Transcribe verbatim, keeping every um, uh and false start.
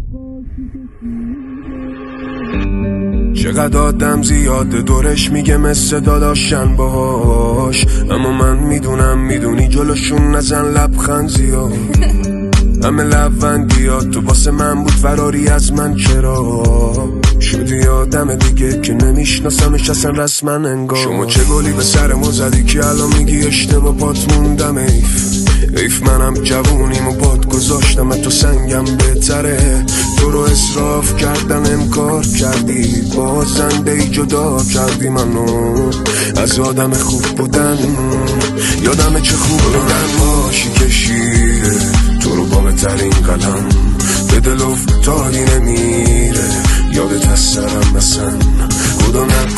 چقدر آدم زیاده دورش میگه مثل داداشن باهاش، اما من میدونم میدونی جلوشون نزن لبخند زیاد. همه لبندیات تو واسه من بود فراری از من، چرا شدی آدم دیگه که نمیشناسمش اصلا رسما انگار. شما چه گلی به سر ما زدی که الان میگی اشتباه پات موندم. ایف ایف منم جوونیم و پات گذاشتم تو سنگم بهتره. تو رو اصراف کردم انکار کردی، بازنده ای جدا کردی منو از آدم خوب بودن. یادم چه خوب بودن باشی کشیده تو رو با بهترین قلم به دل افتادی نمیره. یادت از سرم مثلا خدا